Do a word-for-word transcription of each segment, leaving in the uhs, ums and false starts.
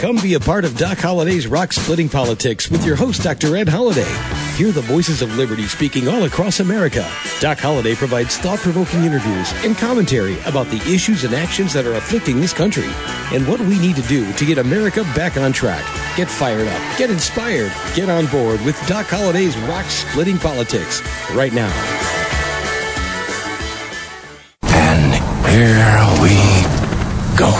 Come be a part of Doc Holliday's Rock Splitting Politics with your host, Doctor Ed Holliday. Hear the voices of liberty speaking all across America. Doc Holliday provides thought-provoking interviews and commentary about the issues and actions that are afflicting this country and what we need to do to get America back on track. Get fired up, get inspired, get on board with Doc Holliday's Rock Splitting Politics right now. And here we go.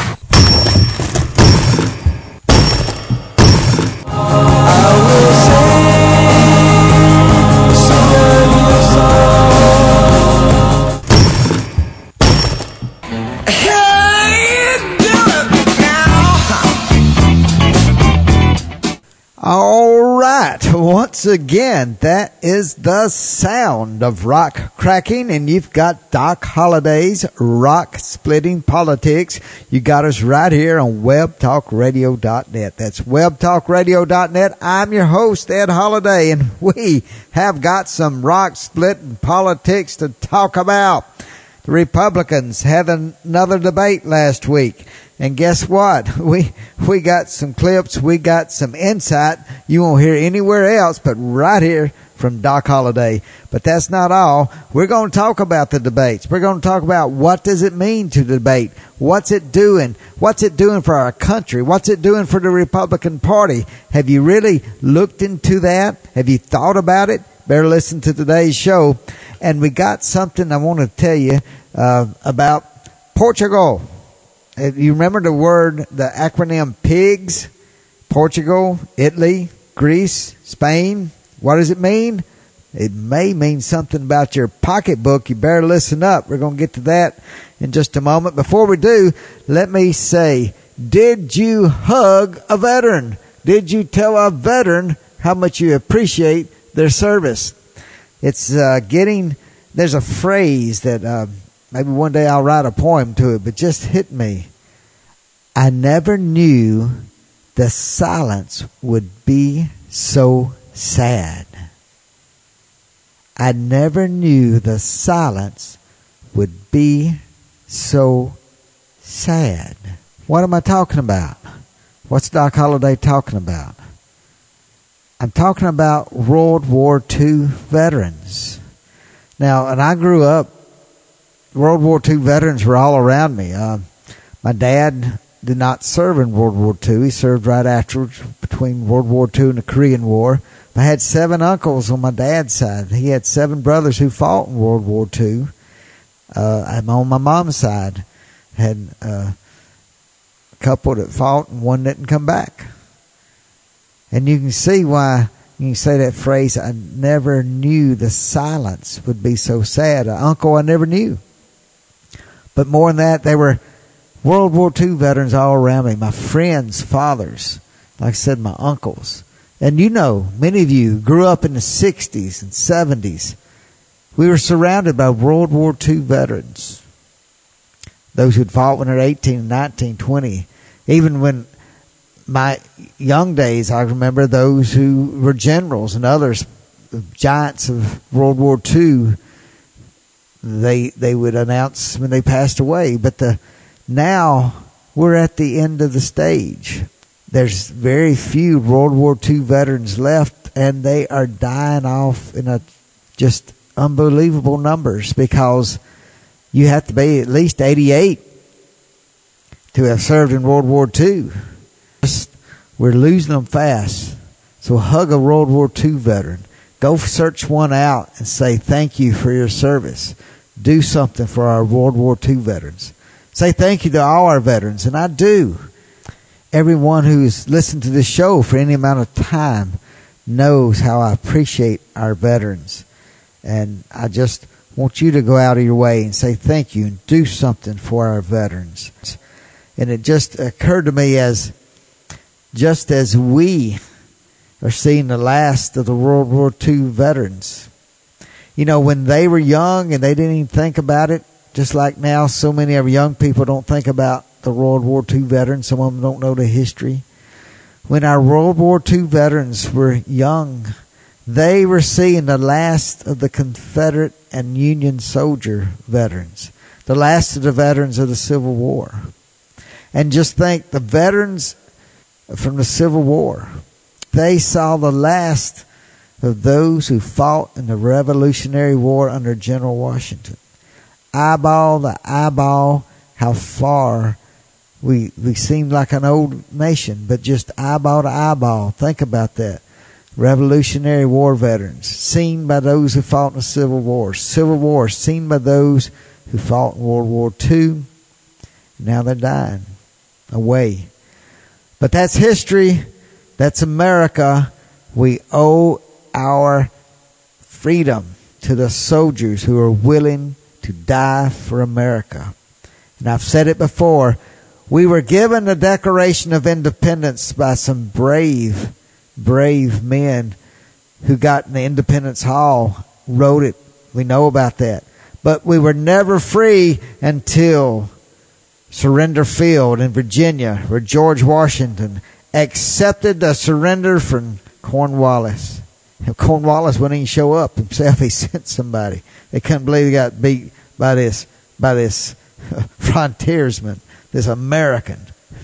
All right, once again, that is the sound of rock cracking, and you've got Doc Holliday's Rock Splitting Politics. You got us right here on web talk radio dot net. That's web talk radio dot net. I'm your host, Ed Holliday, and we have got some rock splitting politics to talk about. The Republicans had another debate last week. And guess what? We we got some clips. We got some insight you won't hear anywhere else but right here from Doc Holliday. But that's not all. We're going to talk about the debates. We're going to talk about what does it mean to debate? What's it doing? What's it doing for our country? What's it doing for the Republican Party? Have you really looked into that? Have you thought about it? Better listen to today's show. And we got something I want to tell you uh, about Portugal. You remember the word, the acronym PIGS? Portugal, Italy, Greece, Spain. What does it mean? It may mean something about your pocketbook. You better listen up. We're going to get to that in just a moment. Before we do, let me say, did you hug a veteran? Did you tell a veteran how much you appreciate their service? It's uh, getting, there's a phrase that uh, maybe one day I'll write a poem to it, but just hit me. I never knew the silence would be so sad. I never knew the silence would be so sad. What am I talking about? What's Doc Holliday talking about? I'm talking about World War Two veterans. Now, and I grew up, World War Two veterans were all around me. Uh, my dad did not serve in World War Two. He served right afterwards between World War Two and the Korean War. I had seven uncles on my dad's side. He had seven brothers who fought in World War Two. Uh, I'm on my mom's side. Had uh, a couple that fought and one didn't come back. And you can see why you can say that phrase, I never knew the silence would be so sad. An uncle I never knew. But more than that, they were World War Two veterans all around me. My friends, fathers, like I said, my uncles. And you know, many of you grew up in the sixties and seventies. We were surrounded by World War Two veterans. Those who'd fought when they were eighteen, nineteen, twenty. Even when my young days, I remember those who were generals and others, giants of World War Two. They they would announce when they passed away. But the now we're at the end of the stage. There's very few World War Two veterans left, and they are dying off in a just unbelievable numbers because you have to be at least eighty-eight to have served in World War Two. We're losing them fast. So hug a World War Two veteran. Go search one out and say thank you for your service. Do something for our World War Two veterans. Say thank you to all our veterans, and I do. Everyone who's listened to this show for any amount of time knows how I appreciate our veterans. And I just want you to go out of your way and say thank you and do something for our veterans. And it just occurred to me as just as we are seeing the last of the World War Two veterans. You know, when they were young and they didn't even think about it, just like now so many of our young people don't think about the World War Two veterans. Some of them don't know the history. When our World War Two veterans were young, they were seeing the last of the Confederate and Union soldier veterans, the last of the veterans of the Civil War. And just think, the veterans from the Civil War. They saw the last of those who fought in the Revolutionary War under General Washington. Eyeball to eyeball, how far we we seemed like an old nation, but just eyeball to eyeball. Think about that. Revolutionary War veterans, seen by those who fought in the Civil War. Civil War, seen by those who fought in World War Two. Now they're dying away. But that's history. That's America. We owe our freedom to the soldiers who are willing to die for America. And I've said it before. We were given the Declaration of Independence by some brave, brave men who got in the Independence Hall, wrote it. We know about that. But we were never free until Surrender Field in Virginia, where George Washington accepted the surrender from Cornwallis. And Cornwallis wouldn't even show up himself. He sent somebody. They couldn't believe he got beat by this, by this frontiersman, this American.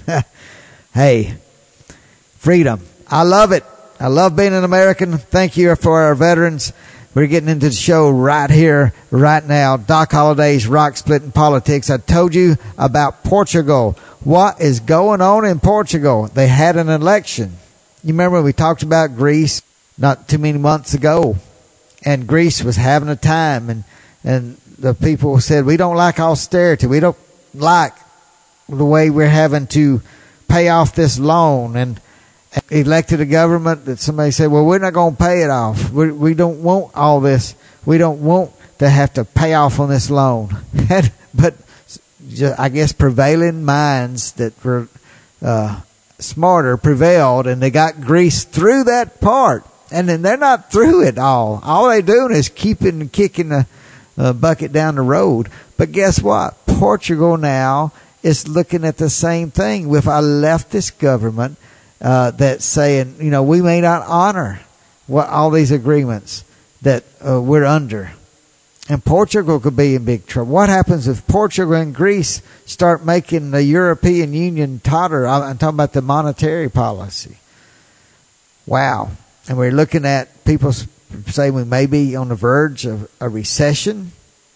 Hey, freedom. I love it. I love being an American. Thank you for our veterans. We're getting into the show right here, right now. Doc Holliday's Rock Splitting Politics. I told you about Portugal. What is going on in Portugal? They had an election. You remember we talked about Greece not too many months ago, and Greece was having a time, and and the people said, we don't like austerity. We don't like the way we're having to pay off this loan, and elected a government that somebody said, well, we're not going to pay it off. We, we don't want all this. We don't want to have to pay off on this loan. But I guess prevailing minds that were uh, smarter prevailed, and they got Greece through that part. And then they're not through it all. All they're doing is keeping kicking the uh, bucket down the road. But guess what? Portugal now is looking at the same thing with a leftist government uh, that's saying, you know, we may not honor what all these agreements that uh, we're under. And Portugal could be in big trouble. What happens if Portugal and Greece start making the European Union totter? I'm talking about the monetary policy. Wow. And we're looking at people say we may be on the verge of a recession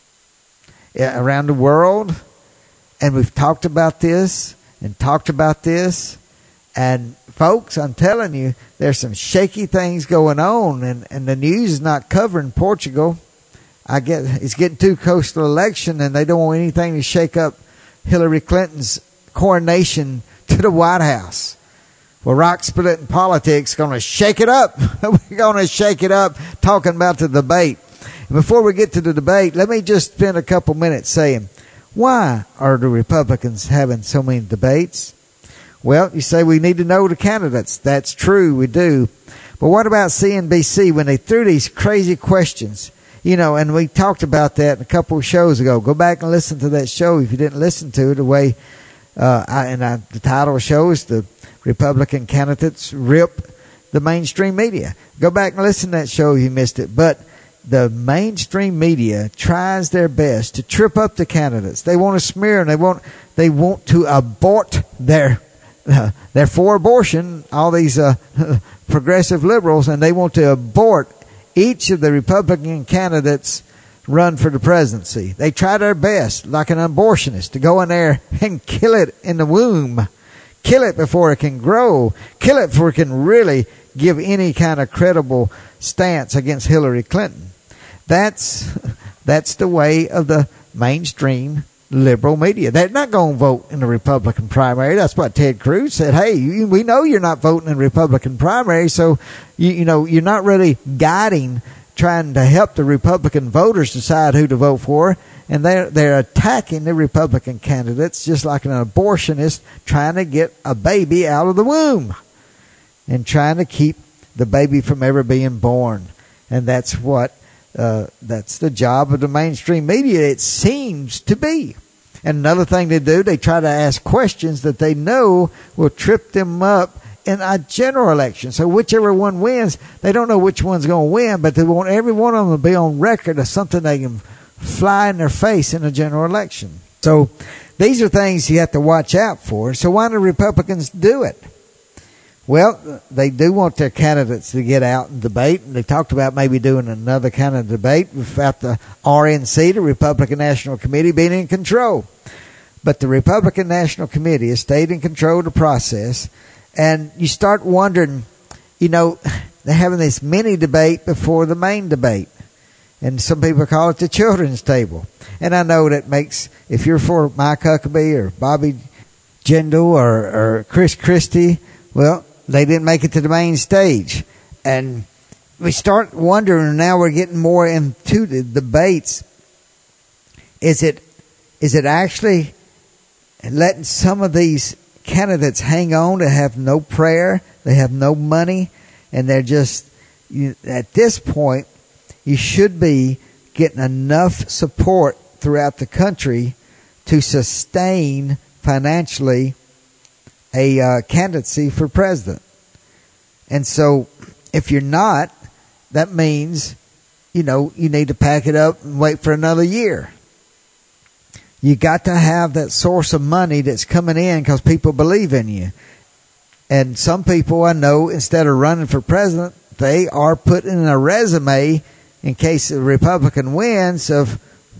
around the world. And we've talked about this and talked about this. And folks, I'm telling you, there's some shaky things going on. And, and the news is not covering Portugal. I get it's getting too close to the election, and they don't want anything to shake up Hillary Clinton's coronation to the White House. Well, Rock Splitting Politics going to shake it up. We're going to shake it up talking about the debate. And before we get to the debate, let me just spend a couple minutes saying, why are the Republicans having so many debates? Well, you say we need to know the candidates. That's true, we do. But what about C N B C when they threw these crazy questions? You know, and we talked about that a couple of shows ago. Go back and listen to that show if you didn't listen to it. The way, uh, I, and I, the title of the show is The Republican Candidates Rip the Mainstream Media. Go back and listen to that show if you missed it. But the mainstream media tries their best to trip up the candidates. They want to smear them. They want, they want to abort their, uh, they're for abortion, all these uh, progressive liberals, and they want to abort each of the Republican candidates run for the presidency. They try their best, like an abortionist, to go in there and kill it in the womb. Kill it before it can grow. Kill it before it can really give any kind of credible stance against Hillary Clinton. That's, that's the way of the mainstream liberal media. They're not going to vote in the Republican primary. That's what Ted Cruz said. Hey, you, we know you're not voting in the Republican primary, so you, you know you're not really guiding, trying to help the Republican voters decide who to vote for. And they're they're attacking the Republican candidates just like an abortionist trying to get a baby out of the womb and trying to keep the baby from ever being born. And that's what uh, that's the job of the mainstream media. It seems to be. And another thing they do, they try to ask questions that they know will trip them up in a general election. So whichever one wins, they don't know which one's going to win, but they want every one of them to be on record as something they can fly in their face in a general election. So these are things you have to watch out for. So why do Republicans do it? Well, they do want their candidates to get out and debate, and they talked about maybe doing another kind of debate without the R N C, the Republican National Committee, being in control. But the Republican National Committee has stayed in control of the process, and you start wondering, you know, they're having this mini debate before the main debate. And some people call it the children's table. And I know that makes, if you're for Mike Huckabee or Bobby Jindal or, or Chris Christie, well, they didn't make it to the main stage. And we start wondering, now we're getting more into the debates. Is it, is it actually letting some of these candidates hang on to have no prayer, they have no money, and they're just, you, at this point, you should be getting enough support throughout the country to sustain financially a uh, candidacy for president. And so if you're not, that means, you know, you need to pack it up and wait for another year. You got to have that source of money that's coming in because people believe in you. And some people I know, instead of running for president, they are putting in a resume in case the Republican wins of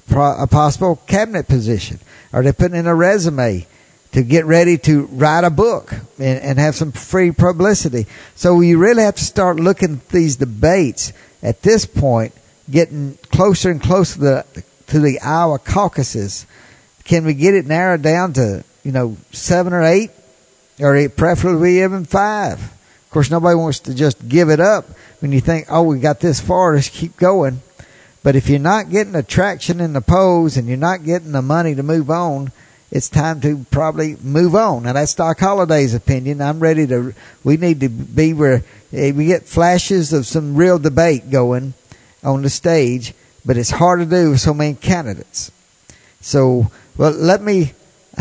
a possible cabinet position. Or they're putting in a resume to get ready to write a book and, and have some free publicity. So you really have to start looking at these debates at this point, getting closer and closer to the, to the Iowa caucuses. Can we get it narrowed down to, you know, seven or eight? Or preferably even five? Of course, nobody wants to just give it up when you think, oh, we got this far, let's keep going. But if you're not getting the traction in the polls and you're not getting the money to move on, it's time to probably move on. Now, that's Doc Holliday's opinion. I'm ready to, we need to be where we get flashes of some real debate going on the stage, but it's hard to do with so many candidates. So, well, let me,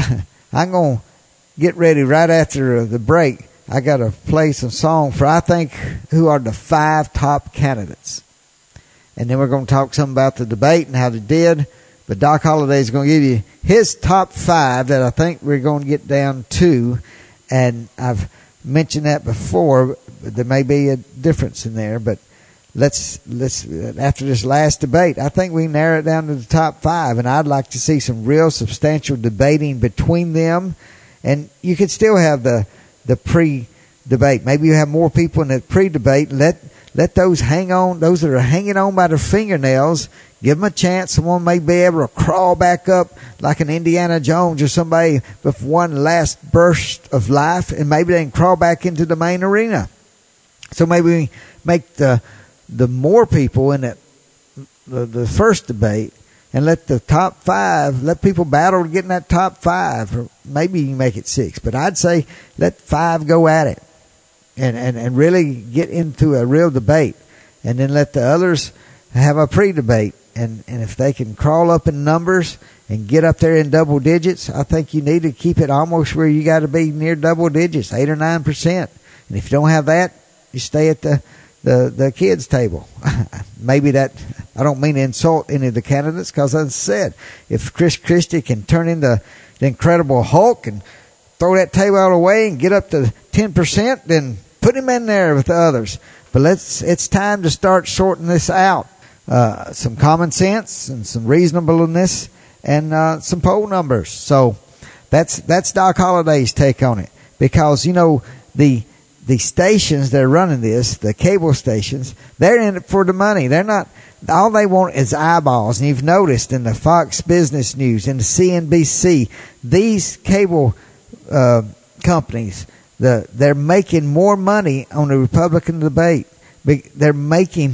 I'm going to get ready right after the break. I got to play some song for, I think, who are the five top candidates. And then we're going to talk some about the debate and how they did. But Doc Holliday is going to give you his top five that I think we're going to get down to. And I've mentioned that before, but there may be a difference in there. But let's, let's, after this last debate, I think we narrow it down to the top five. And I'd like to see some real substantial debating between them. And you could still have the, the pre-debate. Maybe you have more people in the pre-debate. Let, let those hang on, those that are hanging on by their fingernails, give them a chance. Someone may be able to crawl back up like an Indiana Jones or somebody with one last burst of life, and maybe they can crawl back into the main arena. So maybe we make the, the more people in the, the, the first debate, and let the top five, let people battle to get in that top five. Or maybe you can make it six. But I'd say let five go at it and, and, and really get into a real debate. And then let the others have a pre-debate. And, and if they can crawl up in numbers and get up there in double digits, I think you need to keep it almost where you got to be near double digits, eight or nine percent. And if you don't have that, you stay at the the the kids' table. Maybe that, I don't mean to insult any of the candidates, because as I said, if Chris Christie can turn into the Incredible Hulk and throw that table out away and get up to ten percent, then put him in there with the others. But let's, it's time to start sorting this out. Uh, some common sense and some reasonableness and uh, some poll numbers. So that's that's Doc Holliday's take on it. Because, you know, the the stations that are running this, the cable stations, they're in it for the money. They're not, all they want is eyeballs. And you've noticed in the Fox Business News, in the C N B C, these cable uh, companies, the they're making more money on the Republican debate. They're making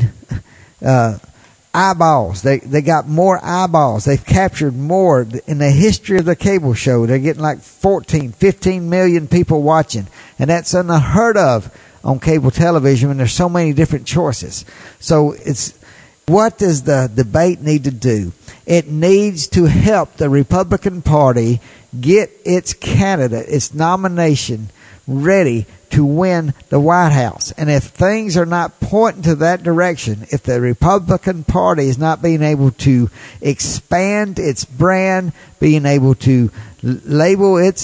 uh, eyeballs. They they got more eyeballs. They've captured more in the history of the cable show. They're getting like fourteen, fifteen million people watching. And that's unheard of on cable television when there's so many different choices. So it's, what does the debate need to do? It needs to help the Republican Party get its candidate, its nomination ready to win the White House. And if things are not pointing to that direction, if the Republican Party is not being able to expand its brand, being able to label its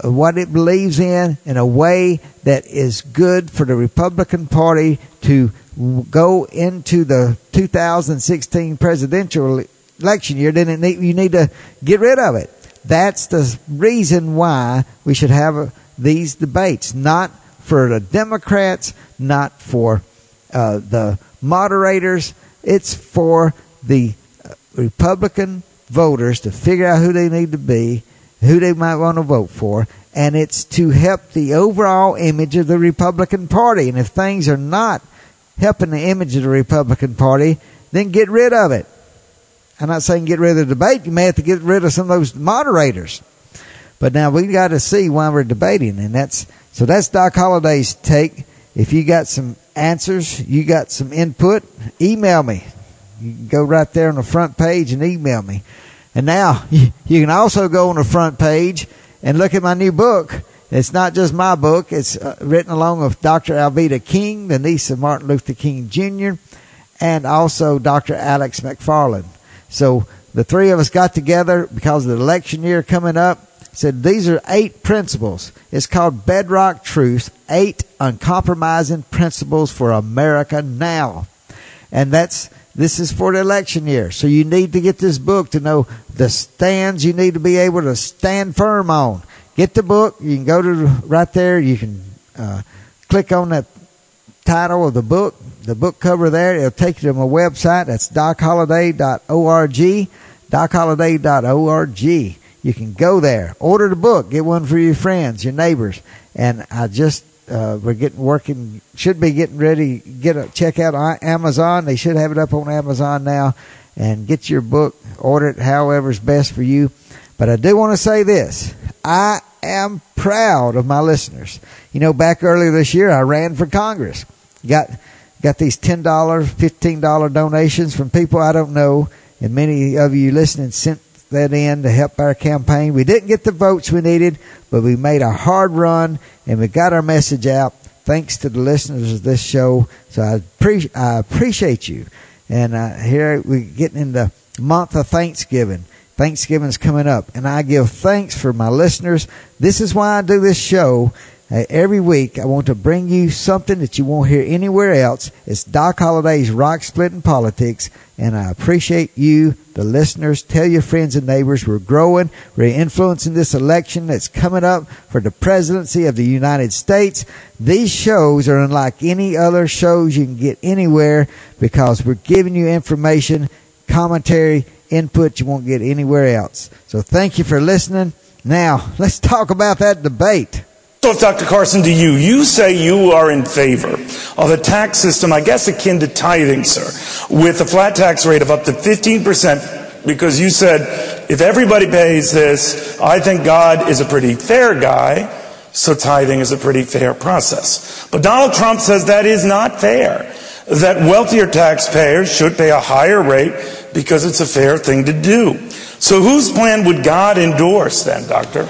what it believes in in a way that is good for the Republican Party to go into the two thousand sixteen presidential election year, then it need, you need to get rid of it. That's the reason why we should have these debates, not for the Democrats, not for uh, the moderators. It's for the Republican voters to figure out who they need to be, who they might want to vote for, and it's to help the overall image of the Republican Party. And if things are not helping the image of the Republican Party, then get rid of it. I'm not saying get rid of the debate. You may have to get rid of some of those moderators. But now we got to see why we're debating, and that's so that's Doc Holliday's take. If you got some answers, you got some input, email me. You can go right there on the front page and email me. And now you, you can also go on the front page and look at my new book. It's not just my book. It's uh, written along with Doctor Alveda King, the niece of Martin Luther King Junior, and also Doctor Alex McFarland. So the three of us got together because of the election year coming up, said these are eight principles. It's called Bedrock Truth, eight uncompromising principles for America now. And that's this is for the election year. So you need to get this book to know the stands you need to be able to stand firm on. Get the book. You can go to right there. You can uh, click on that title of the book, the book cover there. It'll take you to my website. That's doc holliday dot org, doc holliday dot org. You can go there, order the book, get one for your friends, your neighbors. And I just, uh, we're getting working, should be getting ready, get a, check out Amazon. They should have it up on Amazon now, and get your book, order it however's best for you. But I do want to say this. I am proud of my listeners. You know, back earlier this year, I ran for Congress. Got got these ten dollars, fifteen dollars donations from people I don't know, and many of you listening sent that in to help our campaign. We didn't get the votes we needed, but we made a hard run, and we got our message out thanks to the listeners of this show. So I, pre- I appreciate you. And uh, here we're getting in the month of Thanksgiving. Thanksgiving's coming up, and I give thanks for my listeners. This is why I do this show. Uh, every week, I want to bring you something that you won't hear anywhere else. It's Doc Holliday's Rock Splitting Politics, and I appreciate you, the listeners. Tell your friends and neighbors we're growing. We're influencing this election that's coming up for the presidency of the United States. These shows are unlike any other shows you can get anywhere because we're giving you information, commentary, input you won't get anywhere else. So thank you for listening. Now, let's talk about that debate. So, Doctor Carson, to you, you say you are in favor of a tax system, I guess akin to tithing, sir, with a flat tax rate of up to fifteen percent, because you said, if everybody pays this, I think God is a pretty fair guy, so tithing is a pretty fair process. But Donald Trump says that is not fair, that wealthier taxpayers should pay a higher rate because it's a fair thing to do. So whose plan would God endorse then, Doctor?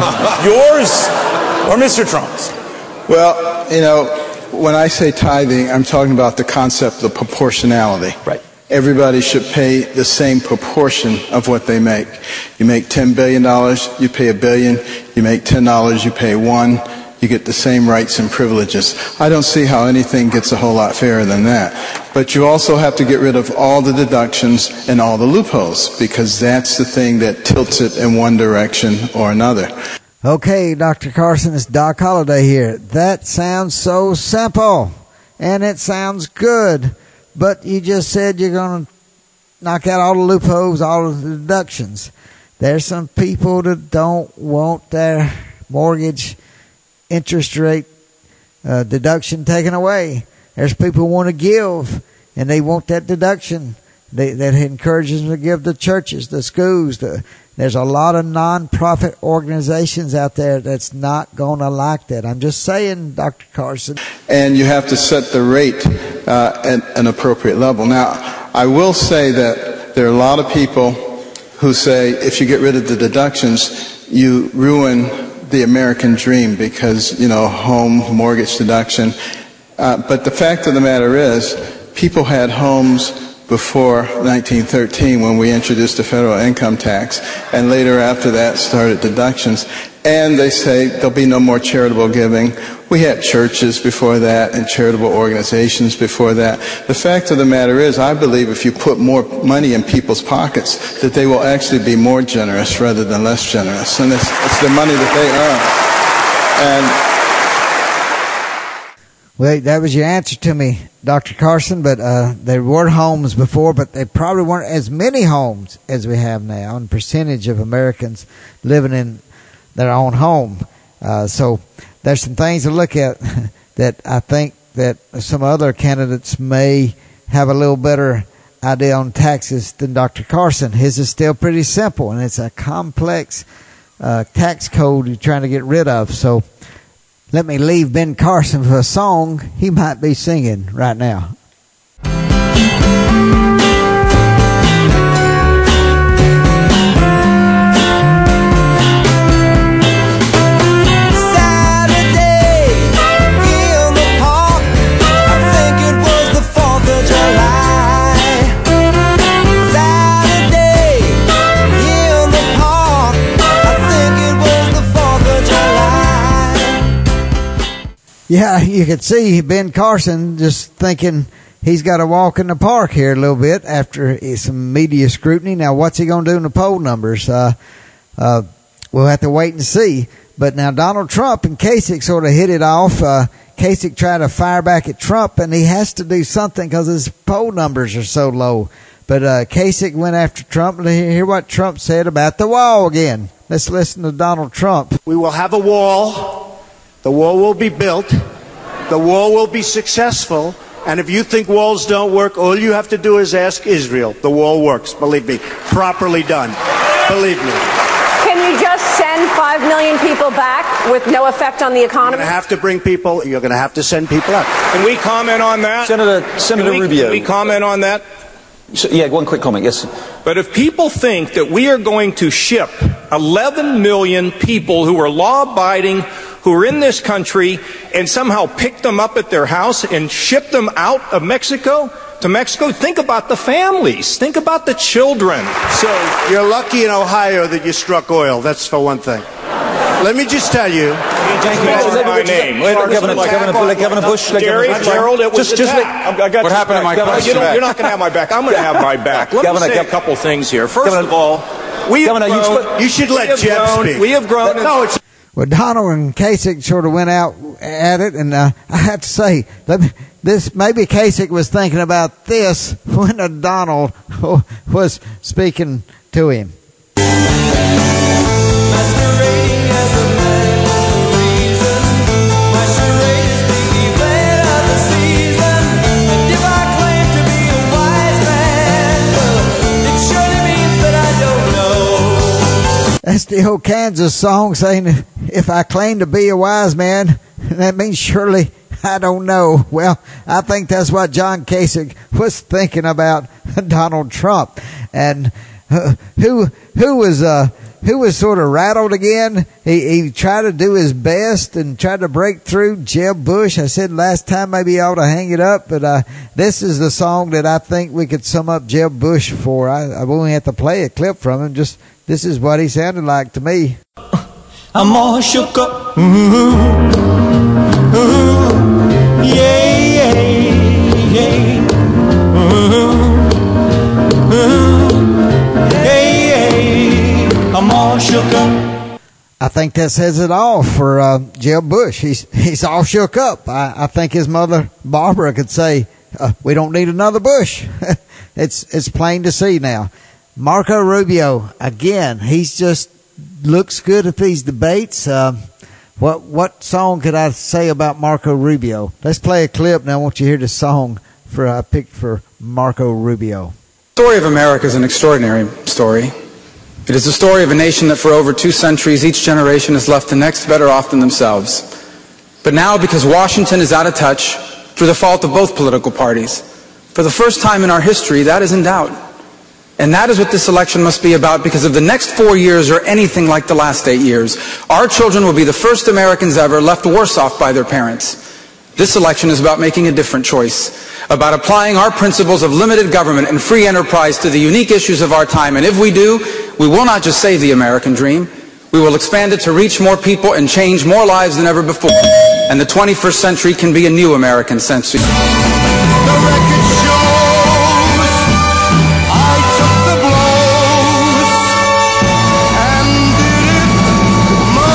Yours or Mister Trump's? Well, you know, when I say tithing, I'm talking about the concept of proportionality. Right. Everybody should pay the same proportion of what they make. You make ten billion dollars, you pay a billion. You make ten dollars, you pay one. You get the same rights and privileges. I don't see how anything gets a whole lot fairer than that. But you also have to get rid of all the deductions and all the loopholes, because that's the thing that tilts it in one direction or another. Okay, Doctor Carson, it's Doc Holliday here. That sounds so simple, and it sounds good, but you just said you're going to knock out all the loopholes, all the deductions. There's some people that don't want their mortgage interest rate uh, deduction taken away. There's people who want to give, and they want that deduction. They, that encourages them to give to churches, the schools. The, there's a lot of non-profit organizations out there that's not going to like that. I'm just saying, Doctor Carson. And you have to set the rate uh, at an appropriate level. Now, I will say that there are a lot of people who say if you get rid of the deductions, you ruin the American dream because, you know, home mortgage deduction. Uh, but the fact of the matter is, people had homes before nineteen thirteen when we introduced the federal income tax, and later after that started deductions. And they say there'll be no more charitable giving. We had churches before that and charitable organizations before that. The fact of the matter is, I believe if you put more money in people's pockets, that they will actually be more generous rather than less generous. And it's, it's the money that they earn. And Well, that was your answer to me, Doctor Carson, but uh, there were homes before, but they probably weren't as many homes as we have now, and percentage of Americans living in their own home. Uh, so there's some things to look at that I think that some other candidates may have a little better idea on taxes than Doctor Carson. His is still pretty simple, and it's a complex uh, tax code you're trying to get rid of. So let me leave Ben Carson for a song he might be singing right now. Yeah, you could see Ben Carson just thinking he's got to walk in the park here a little bit after some media scrutiny. Now, what's he going to do in the poll numbers? Uh, uh, we'll have to wait and see. But now Donald Trump and Kasich sort of hit it off. Uh, Kasich tried to fire back at Trump, and he has to do something because his poll numbers are so low. But uh, Kasich went after Trump. And hear what Trump said about the wall again. Let's listen to Donald Trump. We will have a wall. The wall will be built. The wall will be successful. And if you think walls don't work, all you have to do is ask Israel. The wall works, believe me. Properly done. Believe me. Can you just send five million people back with no effect on the economy? You're going to have to bring people. You're going to have to send people out. Can we comment on that? Senator, Senator can we, Rubio. Can we comment on that? So, yeah, one quick comment, yes. But if people think that we are going to ship eleven million people who are law-abiding, who are in this country, and somehow pick them up at their house and ship them out of Mexico to Mexico, think about the families. Think about the children. So you're lucky in Ohio that you struck oil. That's for one thing. Let me just tell you. My name. Governor, Governor, Governor Bush. Jerry, Gerald, it was just, just attack. I got what happened to my question? You you're not going to have my back. I'm going to have my back. Let Governor, me say a couple things here. First Governor, of all, we have Governor, grown, you should let Jeb grown, speak. We have grown. No, it's. Well, Donald and Kasich sort of went out at it, and uh, I have to say, let me, this maybe Kasich was thinking about this when uh, Donald was speaking to him. That's the old Kansas song saying, if I claim to be a wise man, that means surely I don't know. Well, I think that's what John Kasich was thinking about Donald Trump. And uh, who who was uh, who was sort of rattled again? He, he tried to do his best and tried to break through. Jeb Bush. I said last time maybe I ought to hang it up, but uh, this is the song that I think we could sum up Jeb Bush for. I, I won't have to play a clip from him. Just this is what he sounded like to me. I'm all shook up. Ooh, ooh, yeah, yeah, yeah. Ooh, ooh, yeah, yeah. I'm all shook up. I think that says it all for uh, Jeb Bush. He's he's all shook up. I, I think his mother Barbara could say, uh, "We don't need another Bush." it's it's plain to see now. Marco Rubio again. He's just looks good at these debates. Uh, what what song could I say about Marco Rubio? Let's play a clip, and I want you to hear the song for I picked for Marco Rubio. The story of America is an extraordinary story. It is the story of a nation that for over two centuries, each generation has left the next better off than themselves. But now, because Washington is out of touch, through the fault of both political parties, for the first time in our history, that is in doubt. And that is what this election must be about, because if the next four years are anything like the last eight years, our children will be the first Americans ever left worse off by their parents. This election is about making a different choice, about applying our principles of limited government and free enterprise to the unique issues of our time. And if we do, we will not just save the American dream, We will expand it to reach more people and change more lives than ever before. And the twenty-first century can be a new American century. The record shows I took the blows and did it my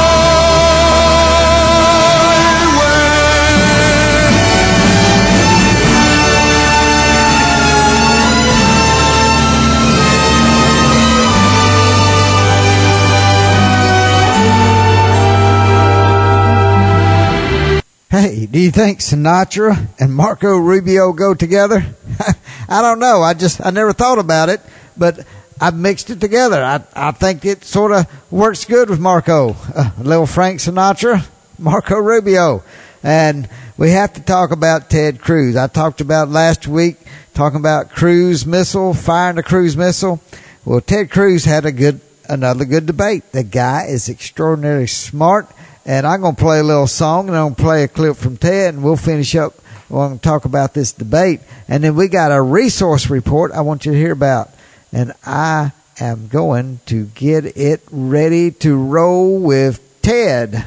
Hey, do you think Sinatra and Marco Rubio go together? I don't know. I just, I never thought about it, but I've mixed it together. I, I think it sort of works good with Marco. Uh, little Frank Sinatra, Marco Rubio. And we have to talk about Ted Cruz. I talked about last week, talking about cruise missile, firing the cruise missile. Well, Ted Cruz had a good, another good debate. The guy is extraordinarily smart. And I'm going to play a little song, and I'm going to play a clip from Ted, and we'll finish up. We're going to talk about this debate. And then we got a resource report I want you to hear about. And I am going to get it ready to roll with Ted.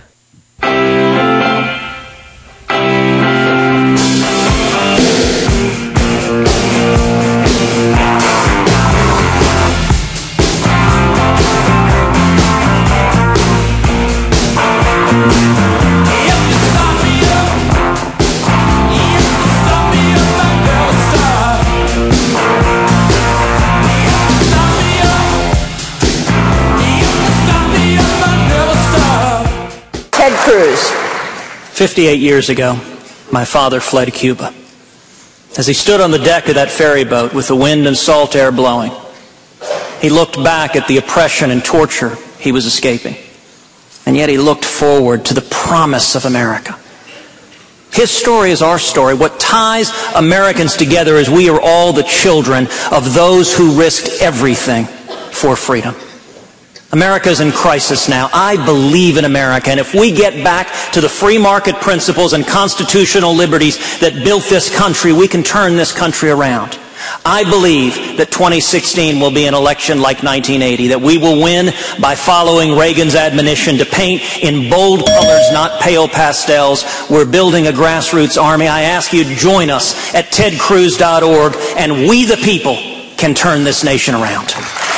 Ted Cruz. fifty-eight years ago, my father fled to Cuba. As he stood on the deck of that ferry boat with the wind and salt air blowing, he looked back at the oppression and torture he was escaping. And yet he looked forward to the promise of America. His story is our story. What ties Americans together is we are all the children of those who risked everything for freedom. America's in crisis now. I believe in America, and if we get back to the free market principles and constitutional liberties that built this country, we can turn this country around. I believe that twenty sixteen will be an election like nineteen eighty, that we will win by following Reagan's admonition to paint in bold colors, not pale pastels. We're building a grassroots army. I ask you to join us at ted cruz dot org, and we the people can turn this nation around.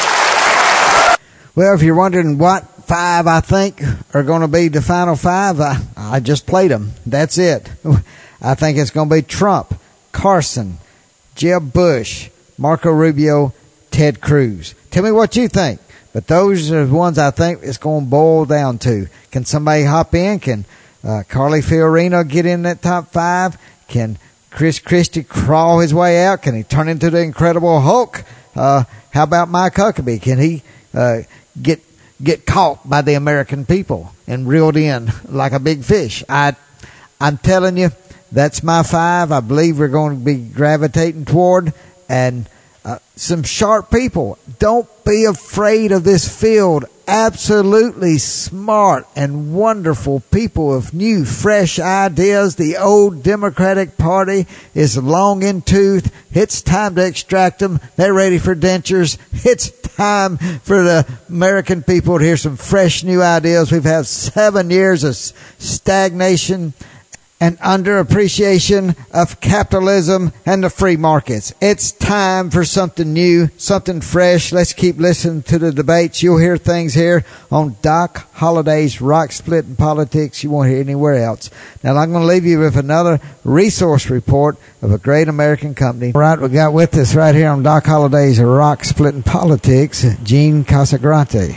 Well, if you're wondering what five I think are going to be the final five, I, I just played them. That's it. I think it's going to be Trump, Carson, Jeb Bush, Marco Rubio, Ted Cruz. Tell me what you think. But those are the ones I think it's going to boil down to. Can somebody hop in? Can uh, Carly Fiorina get in that top five? Can Chris Christie crawl his way out? Can he turn into the Incredible Hulk? Uh, how about Mike Huckabee? Can he uh, get get caught by the American people and reeled in like a big fish? I, I'm telling you, that's my five. I believe we're going to be gravitating toward, and uh, some sharp people. Don't be afraid of this field. Absolutely smart and wonderful people with new, fresh ideas. The old Democratic Party is long in tooth. It's time to extract them. They're ready for dentures. It's time for the American people to hear some fresh new ideas. We've had seven years of stagnation and underappreciation of capitalism and the free markets. It's time for something new, something fresh. Let's keep listening to the debates. You'll hear things here on Doc Holliday's Rock Splitting Politics you won't hear anywhere else. Now, I'm going to leave you with another resource report of a great American company. All right, we got with us right here on Doc Holliday's Rock Splitting Politics, Gene Casagrande.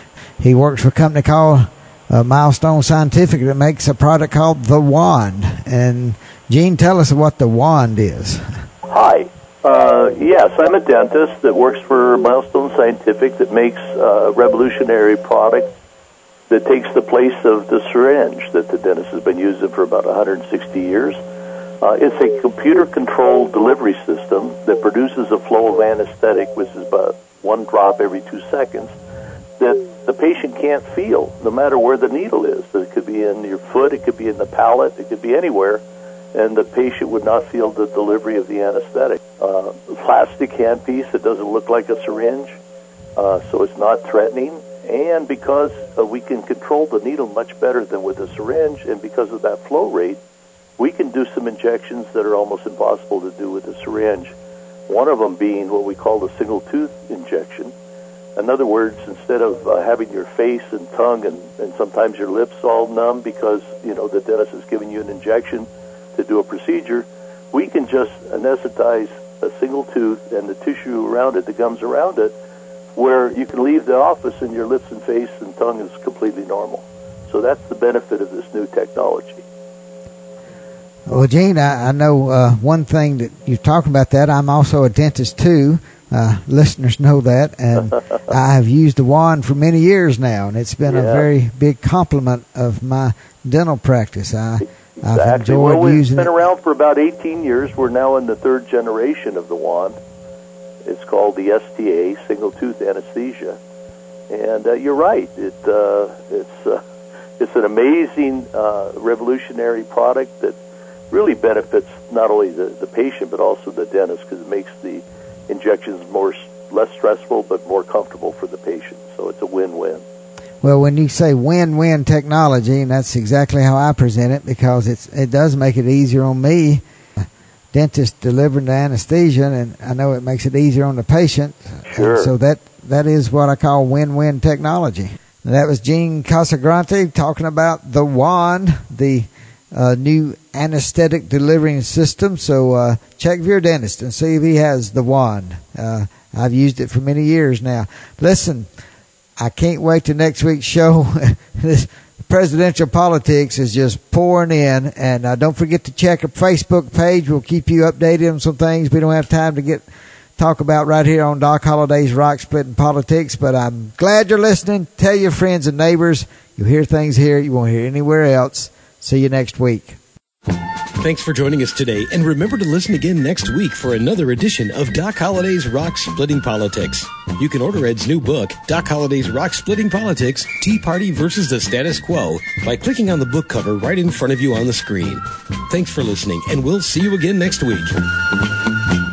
He works for a company called Uh, Milestone Scientific that makes a product called the Wand. And Gene, tell us what the Wand is. Hi. Uh, yes, I'm a dentist that works for Milestone Scientific that makes a revolutionary product that takes the place of the syringe that the dentist has been using for about one hundred sixty years. Uh, it's a computer-controlled delivery system that produces a flow of anesthetic, which is about one drop every two seconds, that the patient can't feel, no matter where the needle is. It could be in your foot, it could be in the palate, it could be anywhere, and the patient would not feel the delivery of the anesthetic. Uh, plastic handpiece that doesn't look like a syringe, uh, so it's not threatening, And because uh, we can control the needle much better than with a syringe, and because of that flow rate, we can do some injections that are almost impossible to do with a syringe. One of them being what we call the single tooth injection. In other words, instead of uh, having your face and tongue and, and sometimes your lips all numb because, you know, the dentist is giving you an injection to do a procedure, we can just anesthetize a single tooth and the tissue around it, the gums around it, where you can leave the office and your lips and face and tongue is completely normal. So that's the benefit of this new technology. Well, Gene, I, I know uh, one thing that you're talking about that. I'm also a dentist, too. Uh, listeners know that. And I have used the wand for many years now, and it's been yeah. a very big complement of my dental practice. I, exactly. I've enjoyed well, using it. It's been around for about eighteen years. We're now in the third generation of the wand. It's called the S T A, single tooth anesthesia. And uh, you're right. It uh, it's uh, it's an amazing, uh, revolutionary product that really benefits not only the, the patient but also the dentist, because it makes the injections more less stressful but more comfortable for the patient. So it's a win-win. Well, when you say win-win technology, and that's exactly how I present it, because it's it does make it easier on me, dentist delivering the anesthesia, and I know it makes it easier on the patient. Sure. And so that that is what I call win-win technology. And that was Gene Casagrande talking about the wand, the uh, new anesthetic delivering system. So uh, check with your dentist and see if he has the wand. Uh, I've used it for many years now. Listen, I can't wait to next week's show. This presidential politics is just pouring in, and uh, don't forget to check our Facebook page. We'll keep you updated on some things we don't have time to get talk about right here on Doc Holliday's Rock Splitting Politics. But I'm glad you're listening. Tell your friends and neighbors. You'll hear things here you won't hear anywhere else. See you next week. Thanks for joining us today, and remember to listen again next week for another edition of Doc Holliday's Rock Splitting Politics. You can order Ed's new book, Doc Holliday's Rock Splitting Politics, Tea Party versus the Status Quo, by clicking on the book cover right in front of you on the screen. Thanks for listening, and we'll see you again next week.